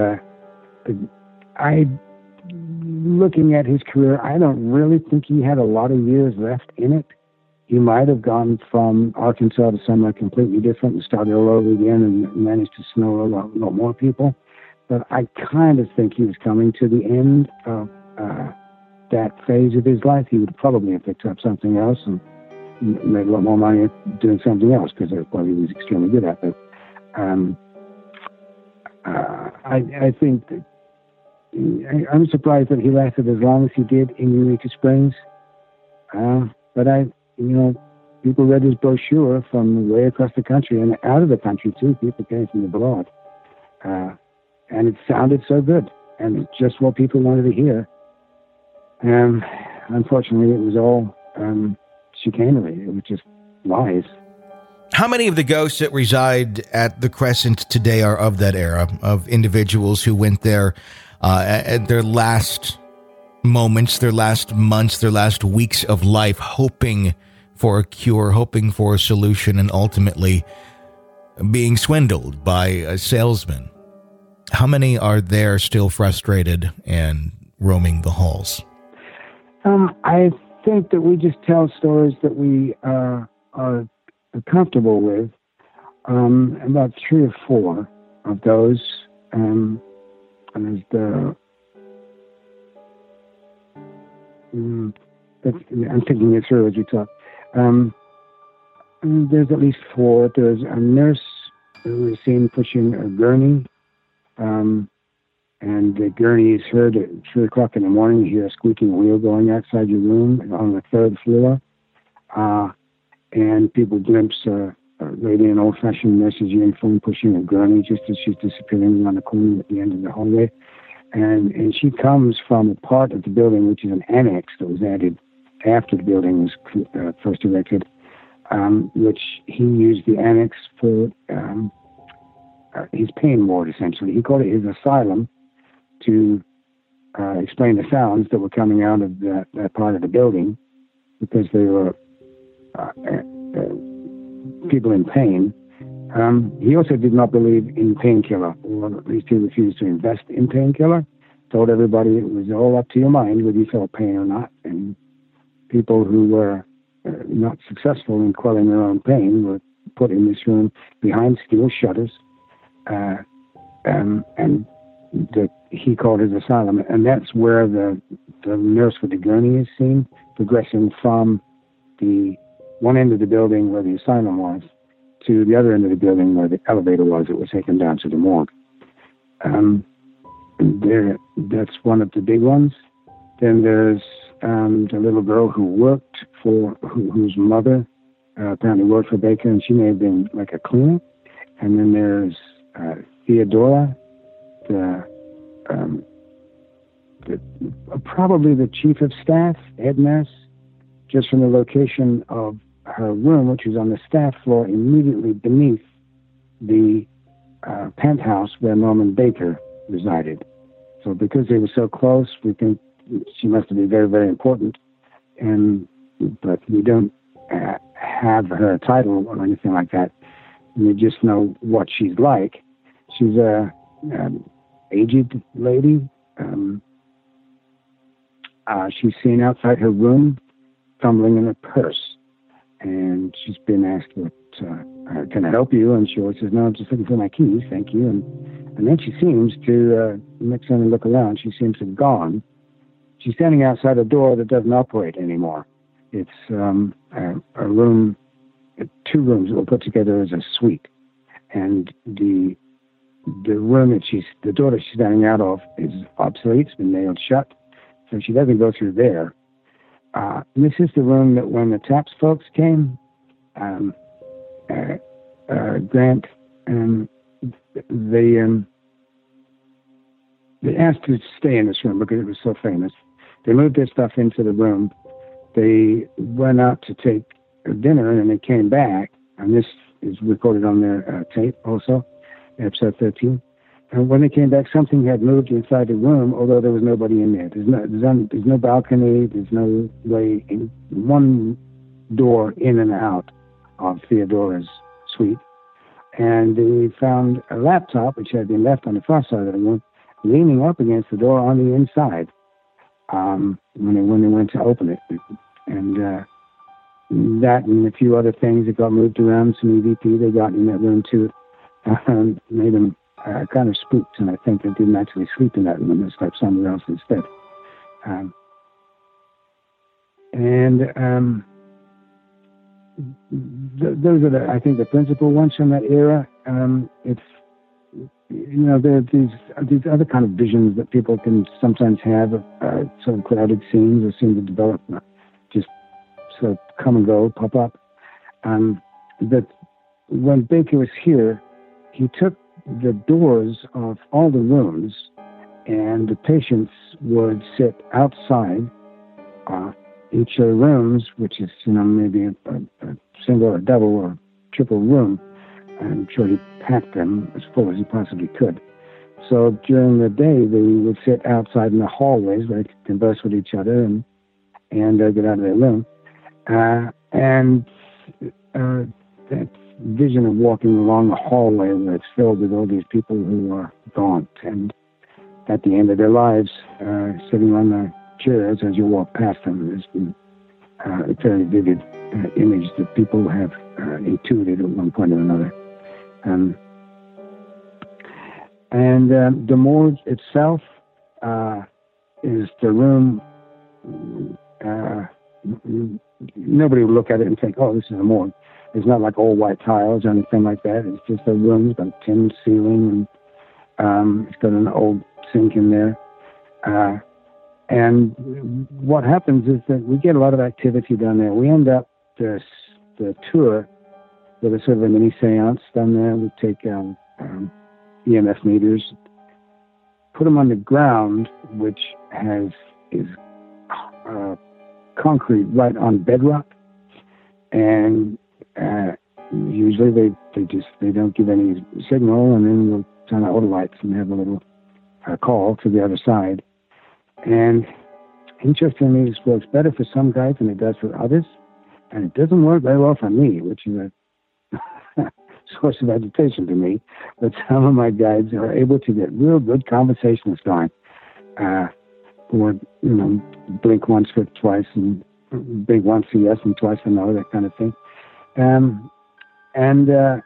looking at his career, I don't really think he had a lot of years left in it. He might have gone from Arkansas to somewhere completely different and started all over again and managed to snore a lot more people. But I kind of think he was coming to the end of that phase of his life. He would probably have picked up something else and made a lot more money doing something else, because that's what he was extremely good at. But I think that I'm surprised that he lasted as long as he did in Eureka Springs. But people read his brochure from way across the country and out of the country too. People came from abroad, and it sounded so good, and it's just what people wanted to hear. Unfortunately, it was all chicanery. It was just lies. How many of the ghosts that reside at the Crescent today are of that era, of individuals who went there at their last moments, their last months, their last weeks of life, hoping for a cure, hoping for a solution, and ultimately being swindled by a salesman How many are there still frustrated and roaming the halls? I think that we just tell stories that we are comfortable with. About 3 or 4 of those. And there's I'm thinking it through as we talk. There's at least 4. There's a nurse who was seen pushing a gurney. And the gurney is heard at 3 o'clock in the morning. You hear a squeaking wheel going outside your room on the 3rd floor. And people glimpse a lady in old-fashioned nurse's uniform pushing a gurney just as she's disappearing around the corner at the end of the hallway. And she comes from a part of the building which is an annex that was added after the building was first erected, which he used the annex for his pain ward, essentially. He called it his asylum to explain the sounds that were coming out of that part of the building, because they were people in pain. He also did not believe in painkiller, or at least he refused to invest in painkiller. Told everybody it was all up to your mind whether you felt pain or not. And people who were not successful in quelling their own pain were put in this room behind steel shutters, and that he called his asylum. And that's where the nurse with the gurney is seen, progressing from the one end of the building where the asylum was to the other end of the building where the elevator was. It was taken down to the morgue. That's one of the big ones. Then there's the little girl whose mother apparently worked for Baker, and she may have been like a cleaner. And then there's Theodora, probably the chief of staff, head nurse, just from the location of her room, which was on the staff floor immediately beneath the penthouse where Norman Baker resided. So because they were so close, we think she must have been very, very important. But we don't have her title or anything like that. We just know what she's like. She's a aged lady. She's seen outside her room fumbling in her purse, and she's been asked, can I help you? And she always says, no, I'm just looking for my keys, thank you. And then she seems to, next time we look around, she seems to have gone. She's standing outside a door that doesn't operate anymore. It's a room, 2 rooms that were put together as a suite. And the room the door that she's standing out of is obsolete. It's been nailed shut, so she doesn't go through there. This is the room that when the Taps folks came, Grant, they asked to stay in this room because it was so famous. They moved their stuff into the room. They went out to take dinner, and they came back, and this is recorded on their tape also, episode 13. And when they came back, something had moved inside the room, although there was nobody in there. There's no balcony. There's no way in. One door in and out of Theodora's suite. And they found a laptop, which had been left on the far side of the room, leaning up against the door on the inside when they went to open it. And that and a few other things that got moved around, some EVP they got in that room too, made them kind of spooked, and I think they didn't actually sleep in that room. They slept somewhere else instead. Those are, I think, the principal ones from that era. It's, there are these other kind of visions that people can sometimes have of sort of crowded scenes or seem to develop, just sort of come and go, pop up. But when Baker was here, he took the doors of all the rooms, and the patients would sit outside each of the rooms, which is, maybe a single or double or triple room. I'm sure he packed them as full as he possibly could. So during the day, they would sit outside in the hallways where they could converse with each other and get out of their room. vision of walking along the hallway where it's filled with all these people who are gaunt and at the end of their lives, sitting on the chairs as you walk past them. It's a very vivid image that people have intuited at one point or another. The morgue itself is the room. Nobody would look at it and think, "Oh, this is a morgue." It's not like all white tiles or anything like that. It's just a room. It's got a tin ceiling, and it's got an old sink in there. And what happens is that we get a lot of activity down there. We end up the tour with a sort of a mini seance down there. We take EMF meters, put them on the ground, which is concrete right on bedrock, and usually they don't give any signal, and then we'll turn out all the lights and have a little call to the other side. And interestingly, this works better for some guys than it does for others, and it doesn't work very well for me, which is a source of agitation to me. But some of my guides are able to get real good conversations going. Or, blink once, flip twice, and blink once for yes and twice for no, that kind of thing. And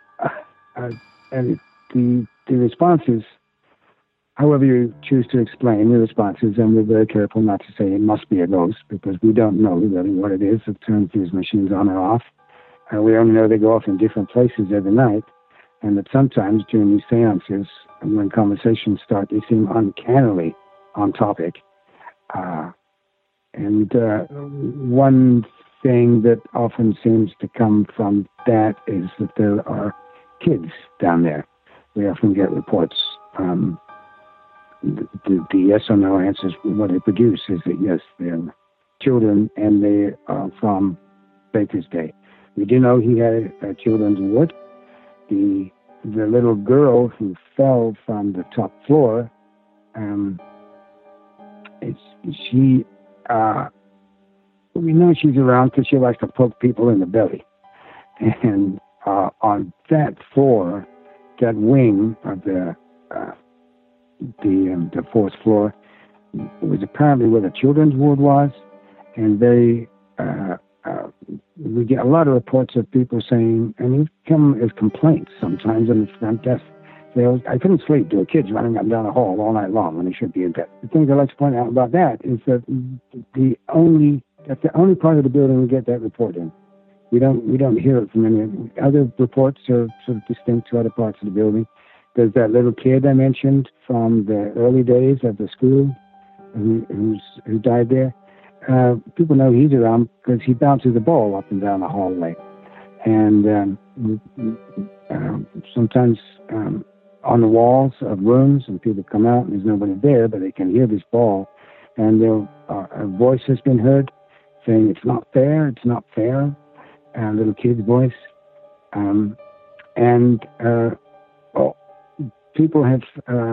the responses, however you choose to explain the responses, and we're very careful not to say it must be a ghost, because we don't know really what it is that turns these machines on or off. We only know they go off in different places every night, and that sometimes during these seances, when conversations start, they seem uncannily on topic. One thing that often seems to come from that is that there are kids down there. We often get reports. The yes or no answers, what they produce is that yes, they're children, and they are from Baker's Day. We do know he had a children's ward. The little girl who fell from the top floor, we know she's around because she likes to poke people in the belly. And on that floor, that wing of the fourth floor was apparently where the children's ward was, and we get a lot of reports of people saying, and these come as complaints sometimes in the front desk. I couldn't sleep. There were kids running up and down the hall all night long when they should be in bed. The thing I'd like to point out about that is that that's the only part of the building we get that report in. We don't hear it from any other reports are sort of distinct to other parts of the building. There's that little kid I mentioned from the early days of the school who died there. People know he's around because he bounces the ball up and down the hallway. And sometimes on the walls of rooms, and people come out and there's nobody there, but they can hear this ball. And a voice has been heard saying, "It's not fair, it's not fair." A little kid's voice. People have,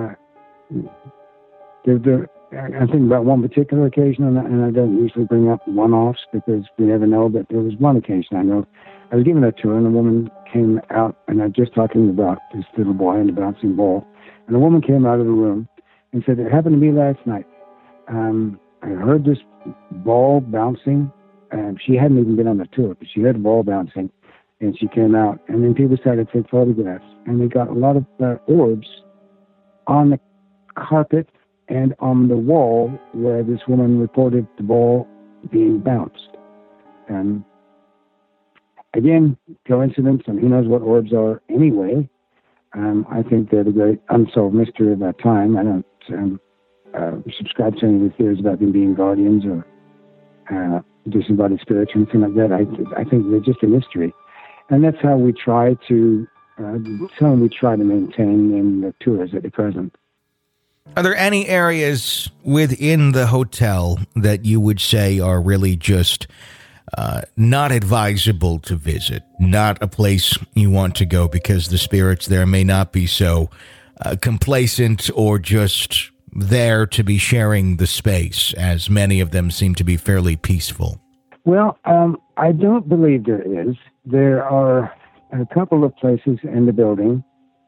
I think about one particular occasion, and I don't usually bring up one-offs because we never know, but there was one occasion I know. I was given a tour, and a woman came out, and I was just talking about this little boy and the bouncing ball, and a woman came out of the room and said, "It happened to me last night. I heard this ball bouncing, and she hadn't even been on the tour, but she heard the ball bouncing, and she came out, and then people started to take photographs, and they got a lot of orbs on the carpet and on the wall where this woman reported the ball being bounced." And again, coincidence, and who knows what orbs are anyway. I think they're the great unsolved mystery of our time. I don't subscribe to any of the theories about them being guardians or disembodied spirits or anything like that. I think they're just a mystery. And that's how we try to maintain in the tours at the present. Are there any areas within the hotel that you would say are really just not advisable to visit, not a place you want to go because the spirits there may not be so complacent or just there to be sharing the space, as many of them seem to be fairly peaceful? Well, I don't believe there is. There are a couple of places in the building.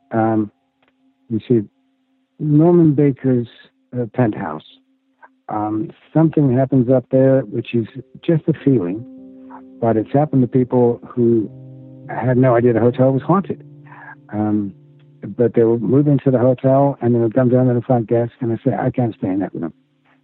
You see Norman Baker's penthouse. Something happens up there, which is just a feeling, but it's happened to people who had no idea the hotel was haunted. But they will move into the hotel, and then they'll come down to the front desk, and they say, I can't stay in that room.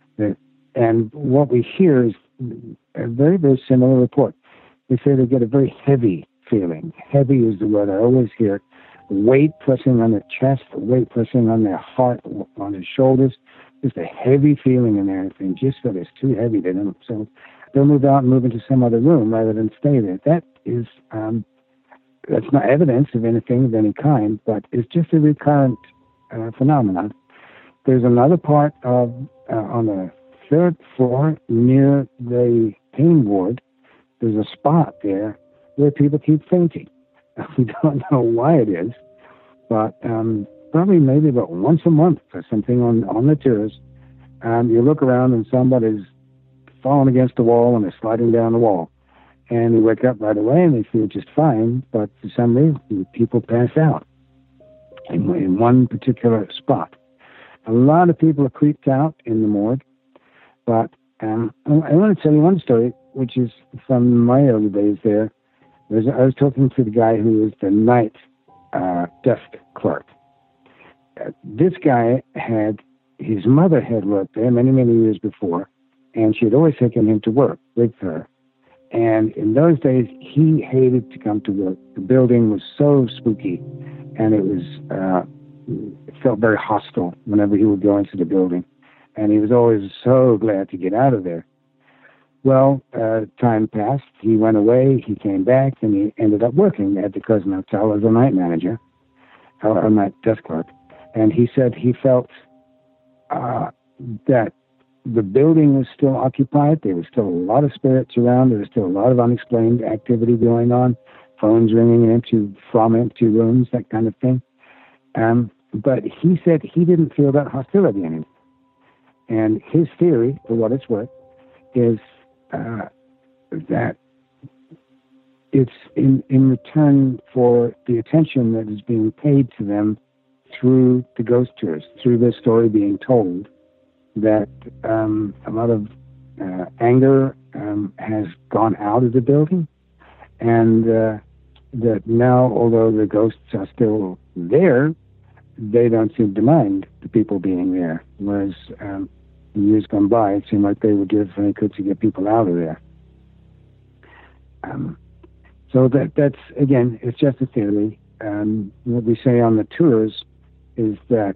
And what we hear is a very, very similar report. They say they get a very heavy feeling. Heavy is the word I always hear. Weight pressing on their chest, weight pressing on their heart, on their shoulders. Just a heavy feeling in there. They just feel it's too heavy to them. So they'll move out and move into some other room rather than stay there. That is, that's not evidence of anything of any kind, but it's just a recurrent phenomenon. There's another part of, on the third floor near the pain ward, there's a spot there where people keep fainting. We don't know why it is, but probably maybe about once a month or something on the tours, you look around and somebody's falling against the wall and they're sliding down the wall. And they wake up right away and they feel just fine, but for some reason, people pass out in one particular spot. A lot of people are creeped out in the morgue, but I want to tell you one story, which is from my early days there. I was talking to the guy who was the night desk clerk. This guy his mother had worked there many, many years before, and she had always taken him to work with her. And in those days, he hated to come to work. The building was so spooky, and it felt very hostile whenever he would go into the building. And he was always so glad to get out of there. Well, time passed. He went away. He came back, and he ended up working at the Crescent Hotel as a night manager, or a night desk clerk. And he said he felt that the building was still occupied. There was still a lot of spirits around. There was still a lot of unexplained activity going on, phones ringing from empty rooms, that kind of thing. But he said he didn't feel that hostility anymore. And his theory, for what it's worth, is that it's in return for the attention that is being paid to them through the ghost tours, through their story being told, that a lot of anger has gone out of the building, and that now, although the ghosts are still there, they don't seem to mind the people being there, whereas in years gone by, it seemed like they would do everything they could to get people out of there. So that's, again, it's just a theory. What we say on the tours is that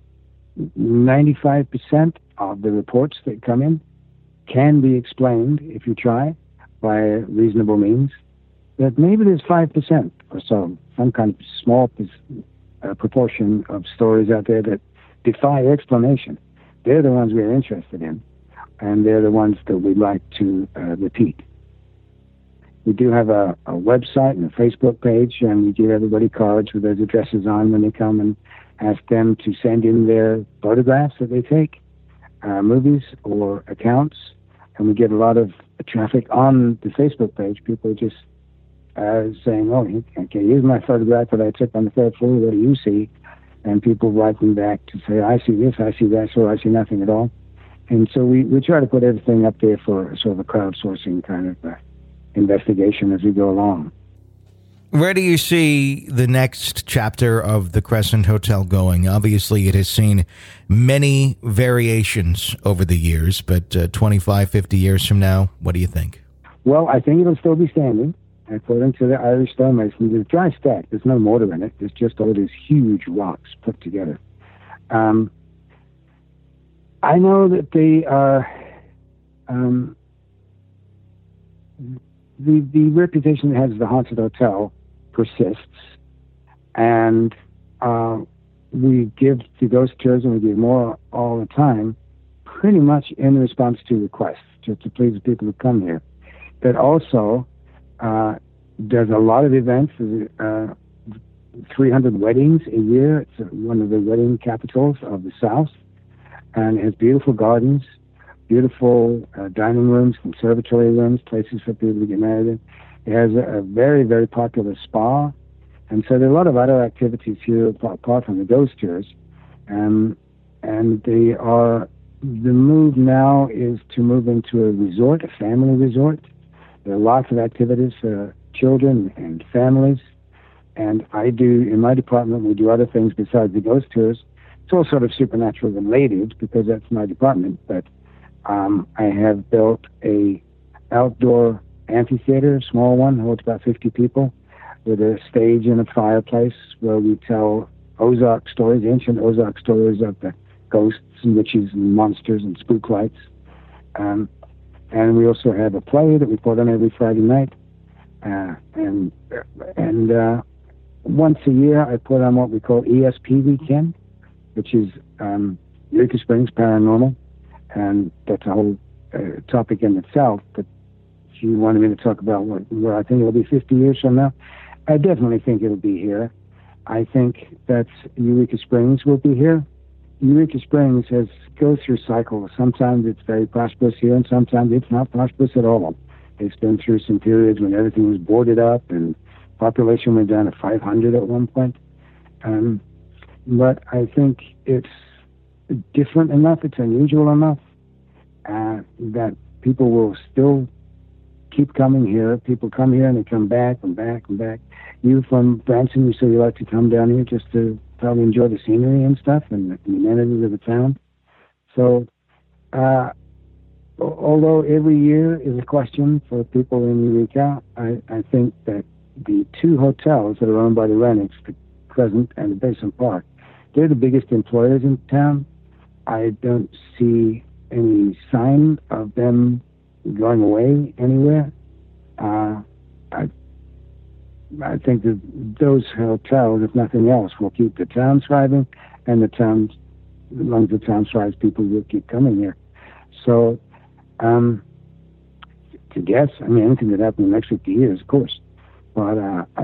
95% of the reports that come in can be explained, if you try, by reasonable means. That maybe there's 5% or so, some kind of small proportion of stories out there that defy explanation. They're the ones we're interested in, and they're the ones that we'd like to repeat. We do have a website and a Facebook page, and we give everybody cards with those addresses on when they come, and ask them to send in their photographs that they take, movies or accounts, and we get a lot of traffic on the Facebook page. People are just saying, oh, okay, here's my photograph that I took on the third floor, what do you see? And people writing back to say, I see this, I see that, so I see nothing at all. And so we try to put everything up there for sort of a crowdsourcing kind of investigation as we go along. Where do you see the next chapter of the Crescent Hotel going? Obviously, it has seen many variations over the years, but 25, 50 years from now, what do you think? Well, I think it'll still be standing. According to the Irish stonemasons, it's dry stack. There's no mortar in it. There's just all these huge rocks put together. I know that they are... The reputation it has as the haunted hotel persists, and we give the ghost tours, and we give more all the time, pretty much in response to requests, just to please the people who come here. But also, there's a lot of events, 300 weddings a year. It's one of the wedding capitals of the South, and it has beautiful gardens, beautiful dining rooms, conservatory rooms, places for people to get married in. It has a very, very popular spa, And so there are a lot of other activities here apart from the ghost tours. And the move now is to move into a resort, a family resort. There are lots of activities for children and families. And in my department, we do other things besides the ghost tours. It's all sort of supernatural related because that's my department. But I have built a outdoor amphitheater, a small one, holds about 50 people, with a stage and a fireplace where we tell Ozark stories, ancient Ozark stories of the ghosts and witches and monsters and spook lights. And we also have a play that we put on every Friday night. And once a year, I put on what we call ESP Weekend, which is Eureka Springs Paranormal. And that's a whole topic in itself. But if you wanted me to talk about where I think it'll be 50 years from now, I definitely think it'll be here. I think that Eureka Springs will be here. Eureka Springs goes through cycles. Sometimes it's very prosperous here, and sometimes it's not prosperous at all. It's been through some periods when everything was boarded up and population went down to 500 at one point. But I think it's different enough, it's unusual enough, that people will still keep coming here. People come here and they come back and back and back. You from Branson, you say you like to come down here just to probably enjoy the scenery and stuff and the amenities of the town. So, although every year is a question for people in Eureka, I think that the two hotels that are owned by the Lennox, the Crescent and the Basin Park, they're the biggest employers in town. I don't see any sign of them going away anywhere. I think that those hotels, if nothing else, will keep the town thriving, and as long as the town thrives, people will keep coming here. So, to guess, I mean, anything could happen in the next 50 years, of course. But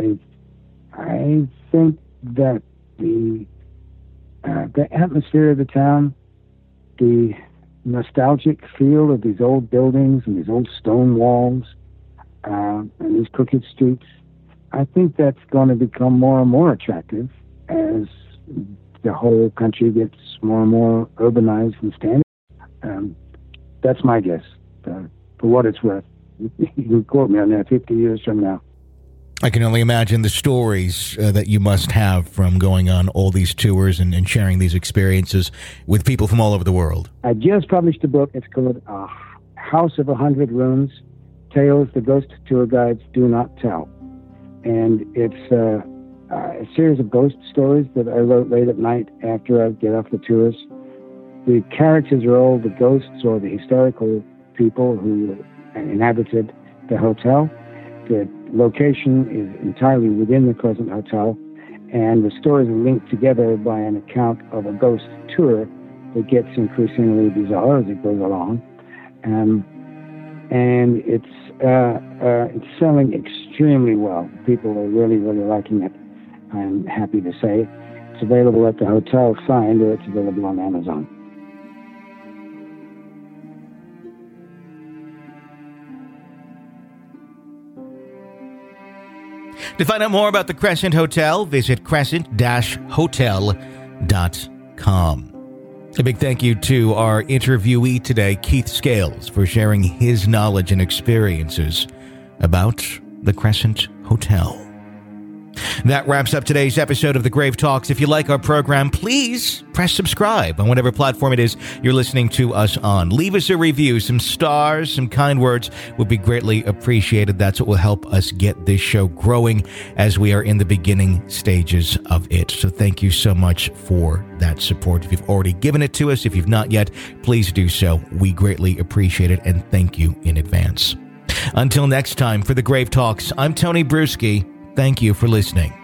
I think that the atmosphere of the town, the nostalgic feel of these old buildings and these old stone walls and these crooked streets, I think that's going to become more and more attractive as the whole country gets more and more urbanized and standard. That's my guess, for what it's worth. You can quote me on that 50 years from now. I can only imagine the stories that you must have from going on all these tours and sharing these experiences with people from all over the world. I just published a book. It's called House of 100 Rooms, Tales the Ghost Tour Guides Do Not Tell. And it's a series of ghost stories that I wrote late at night after I get off the tours. The characters are all the ghosts or the historical people who inhabited the hotel. The location is entirely within the Crescent Hotel, and the stories are linked together by an account of a ghost tour that gets increasingly bizarre as it goes along. And it's selling extremely well. People are really, really liking it, I'm happy to say. It's available at the hotel signed, or it's available on Amazon. To find out more about the Crescent Hotel, visit crescent-hotel.com. A big thank you to our interviewee today, Keith Scales, for sharing his knowledge and experiences about the Crescent Hotel. That wraps up today's episode of The Grave Talks. If you like our program, please press subscribe on whatever platform it is you're listening to us on. Leave us a review, some stars, some kind words would be greatly appreciated. That's what will help us get this show growing as we are in the beginning stages of it. So thank you so much for that support. If you've already given it to us, if you've not yet, please do so. We greatly appreciate it, and thank you in advance. Until next time, for The Grave Talks, I'm Tony Bruschi. Thank you for listening.